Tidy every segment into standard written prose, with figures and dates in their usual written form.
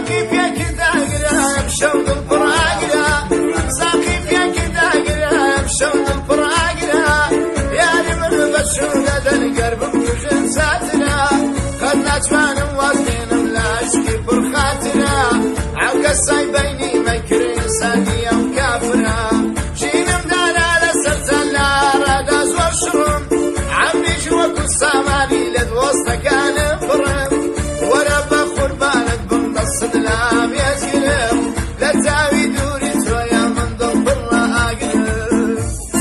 ساقي فيك داقرة بشوط الفراقرة ساقي فيك داقرة بشوط الفراقرة يا من بشودة القرب بوجن ساترة خدنا جفان وزين ملاشكي فرخاترة عوق الصاي بيني مكر ساقية وكافرة جين مدانا لسرتان لارا زور شرم عمي جوك الصاماني لدوستا كان فرم وربا قربانك بمضص دلام يزقرم لتاوي دوري تويا من ضفر اقرب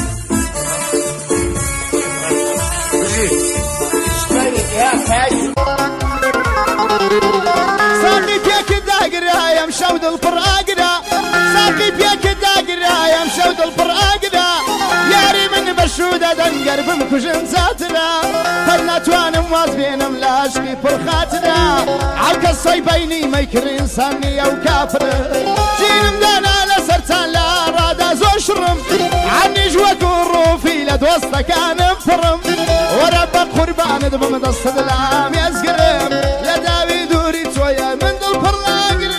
ساقي فيك داقرة يا مشود الفراقرة ساقي فيك داقرة يا مشود الفراقرة ياري من بشودة دنقر بمكوشن ساترة فلنا توانم وازبينم لاشقي فرخاتنا عوك الصيبيني ما يكر إنساني أو كافر جينم دانا لسرتان لا رادا زوشرم عني جوك الروفي لدوستا كان فرم وربا قربان دبم دست دلام يزقرم لداوي دوري تويا من دل فرلاقرم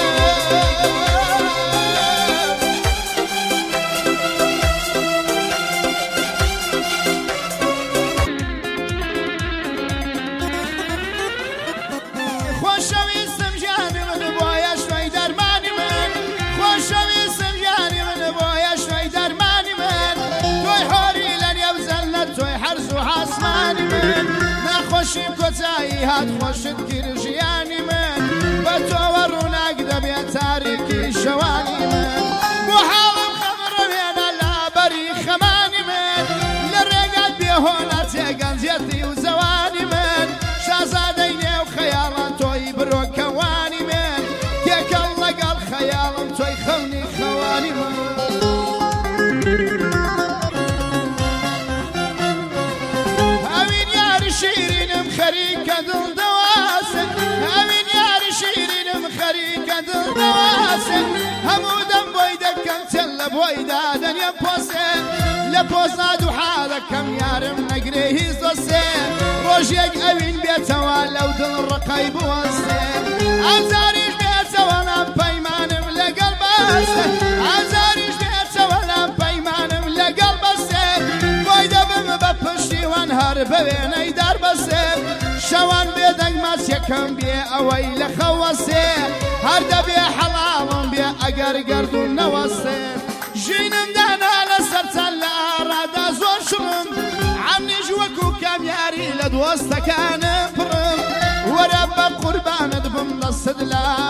خوشی کجایی هات خوشت گرجیانی من با تو وروناک دبی تاریکی شوانی من محالم خبر مینا لابری خمانی من لرگت بیهونت گنجیتی و زوانی من شازادینی و خیالم توی برو کوانی من یک الله قال خیالم توی خونی خوانی من شيرينم خريكة دل دواسن همين ياري شيرينم خريكة دل دواسن همودم بويدك كم تل بويدا دنيا بوسن لبوسنا دو حالك كم يارم نقريه زوسن روجيك اوين بيتوا لو دل رقايب وسن عزاريش بيتوا نام بيمانم لقلب اسن عزاريش بيتوا نام بيمانم لقلب اسن بويدا بم بپشتی وانهار بوینی در بسه شوان بیدنگ ماس یکم بی اوی لخواسه هر دبی حلالم بی اگر گردون نواسه جینم دانا لسرتان لارا زور شرم عمني جوكو كام ياري لدوستا كان فرم وربا قربان دبم نصد لا